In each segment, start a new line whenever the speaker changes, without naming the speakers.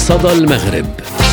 صدى المغرب.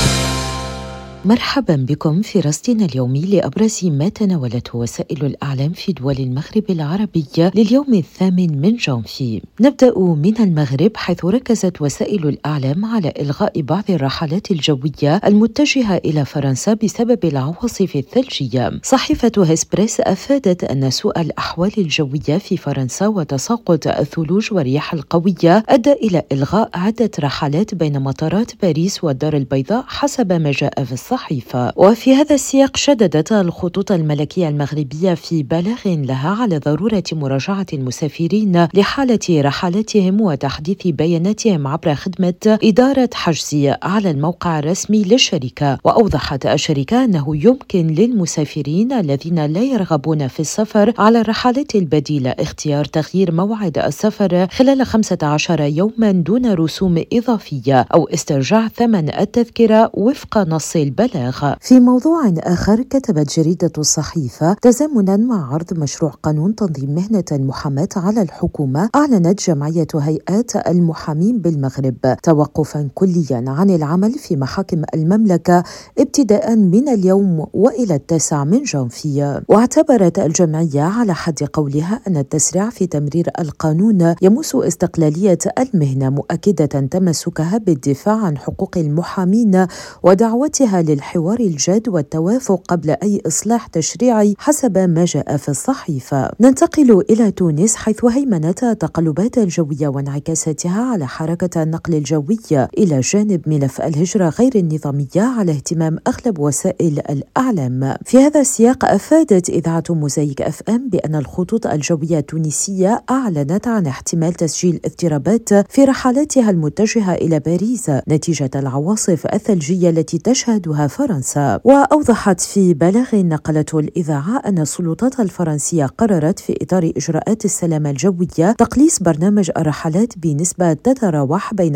مرحبا بكم في رصدنا اليومي لأبرز ما تناولته وسائل الإعلام في دول المغرب العربي لليوم 8 من جانفي. نبدأ من المغرب، حيث ركزت وسائل الإعلام على إلغاء بعض الرحلات الجوية المتجهة إلى فرنسا بسبب العواصف الثلجية. صحيفة هسبريس أفادت أن سوء الأحوال الجوية في فرنسا وتساقط الثلوج والرياح القوية أدى إلى إلغاء عدة رحلات بين مطارات باريس والدار البيضاء حسب ما جاء في الصحيفة. وفي هذا السياق شددت الخطوط الملكية المغربية في بلاغ لها على ضرورة مراجعة المسافرين لحالة رحلاتهم وتحديث بياناتهم عبر خدمة إدارة حجز على الموقع الرسمي للشركة. وأوضحت الشركة أنه يمكن للمسافرين الذين لا يرغبون في السفر على الرحلات البديلة اختيار تغيير موعد السفر خلال 15 يوما دون رسوم إضافية أو استرجاع ثمن التذكرة وفق نص البلاغ. في موضوع آخر، كتبت جريدة الصحيفة تزامنا مع عرض مشروع قانون تنظيم مهنة المحاماة على الحكومة، أعلنت جمعية هيئات المحامين بالمغرب توقفا كليا عن العمل في محاكم المملكة ابتداء من اليوم وإلى 9 من جانفي. واعتبرت الجمعية على حد قولها أن التسريع في تمرير القانون يمس استقلالية المهنة، مؤكدة تمسكها بالدفاع عن حقوق المحامين ودعوتها للحوار الجاد والتوافق قبل أي إصلاح تشريعي حسب ما جاء في الصحيفة. ننتقل إلى تونس، حيث هيمنت التقلبات الجوية وانعكاساتها على حركة النقل الجوي إلى جانب ملف الهجرة غير النظامية على اهتمام أغلب وسائل الإعلام. في هذا السياق أفادت إذاعة موزايك اف ام بأن الخطوط الجوية التونسية أعلنت عن احتمال تسجيل اضطرابات في رحلاتها المتجهة إلى باريس نتيجة العواصف الثلجية التي تشهدها فرنسا. وأوضحت في بلاغ نقلته الإذاعة أن السلطات الفرنسية قررت في إطار إجراءات السلامة الجوية تقليص برنامج الرحلات بنسبة تتراوح بين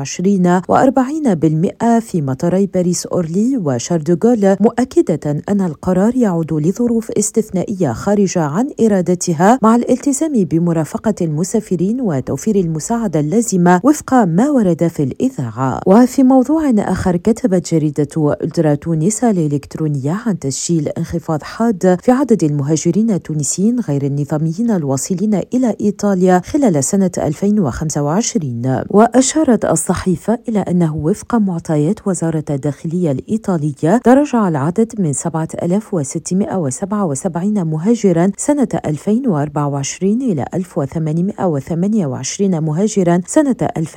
25 و40% في مطاري باريس أورلي وشاردوغول، مؤكدة أن القرار يعود لظروف استثنائية خارجة عن إرادتها مع الالتزام بمرافقة المسافرين وتوفير المساعدة اللازمة وفق ما ورد في الإذاعة. وفي موضوع آخر، كتبت جريدة ألترا تونس الإلكترونية عن تسجيل انخفاض حاد في عدد المهاجرين التونسيين غير النظاميين الواصلين إلى إيطاليا خلال سنة 2025. وأشارت الصحيفة إلى أنه وفق معطيات وزارة الداخلية الإيطالية تراجع العدد من 7677 مهاجرا سنة 2024 إلى 1828 مهاجرا سنة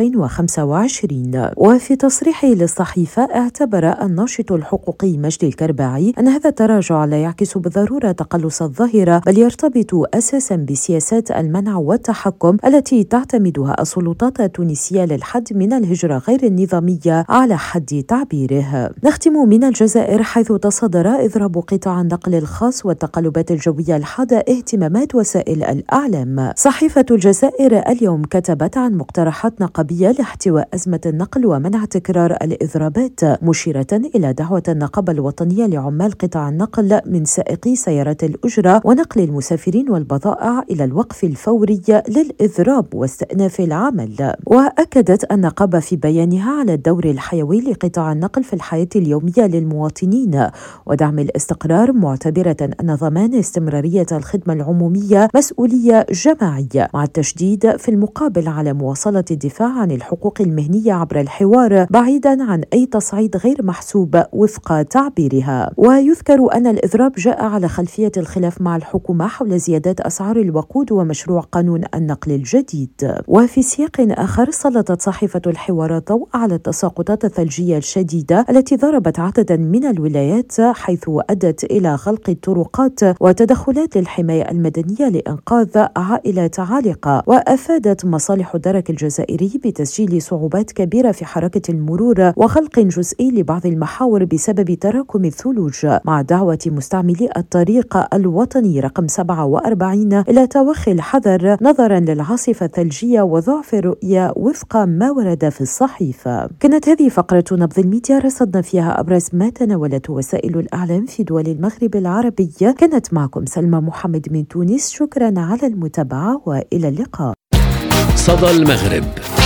2025. وفي تصريحه للصحيفة اعتبر الناشط الحقوقي مجدي الكرباعي أن هذا التراجع لا يعكس بالضرورة تقلص الظاهرة، بل يرتبط أساسا بسياسات المنع والتحكم التي تعتمدها السلطات التونسية للحد من الهجرة غير النظامية على حد تعبيره. نختم من الجزائر، حيث تصدر إضراب قطاع النقل الخاص والتقلبات الجوية الحادة اهتمامات وسائل الإعلام. صحيفة الجزائر اليوم كتبت عن مقترحات نقابية لاحتواء أزمة النقل ومنع تكرار الإضرابات، مشيرة إلى دعوة النقابة الوطنية لعمال قطاع النقل من سائقي سيارات الأجرة ونقل المسافرين والبضائع إلى الوقف الفوري للإضراب واستئناف العمل. وأكدت النقابة في بيانها على الدور الحيوي لقطاع النقل في الحياة اليومية للمواطنين ودعم الاستقرار، معتبرة أن ضمان استمرارية الخدمة العمومية مسؤولية جماعية، مع التشديد في المقابل على مواصلة الدفاع عن الحقوق المهنية عبر الحوار بعيدا عن أي تصعيد غير محسوب وفق تعبيرها. ويذكر أن الإضراب جاء على خلفية الخلاف مع الحكومة حول زيادات أسعار الوقود ومشروع قانون النقل الجديد. وفي سياق آخر، سلطت صحيفة الحوار الضوء على التساقطات الثلجية الشديدة التي ضربت عددا من الولايات، حيث أدت إلى غلق الطرقات وتدخلات للحماية المدنية لإنقاذ عائلات عالقة. وأفادت مصالح الدرك الجزائري بتسجيل صعوبات كبيرة في حركة المرور وغلق جزئي لبعض المحاور بسبب تراكم الثلوج، مع دعوة مستعملي الطريق الوطني رقم 47 إلى توخي الحذر نظرا للعاصفة الثلجية وضعف الرؤية وفق ما ورد في الصحيفة. كانت هذه فقرة نبض الميديا، رصدنا فيها أبرز ما تناولته وسائل الإعلام في دول المغرب العربي. كانت معكم سلمى محمد من تونس، شكرا على المتابعة وإلى اللقاء.
صدى المغرب.